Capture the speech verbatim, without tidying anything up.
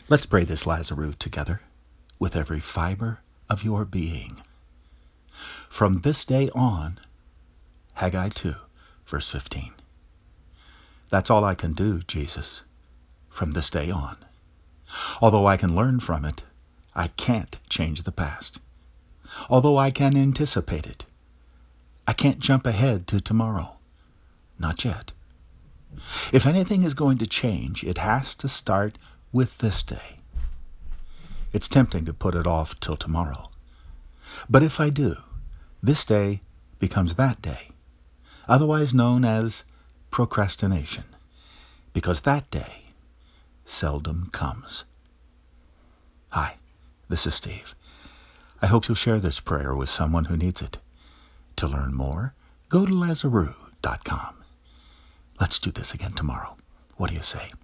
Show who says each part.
Speaker 1: Let's pray this Lazarus together with every fiber of your being. From this day on, Haggai two, verse fifteen. That's all I can do, Jesus, from this day on. Although I can learn from it, I can't change the past. Although I can anticipate it, I can't jump ahead to tomorrow. Not yet. If anything is going to change, it has to start with this day. It's tempting to put it off till tomorrow. But if I do, this day becomes that day, otherwise known as procrastination, because that day seldom comes. Hi, this is Steve. I hope you'll share this prayer with someone who needs it. To learn more, go to Lazarus dot com. Let's do this again tomorrow. What do you say?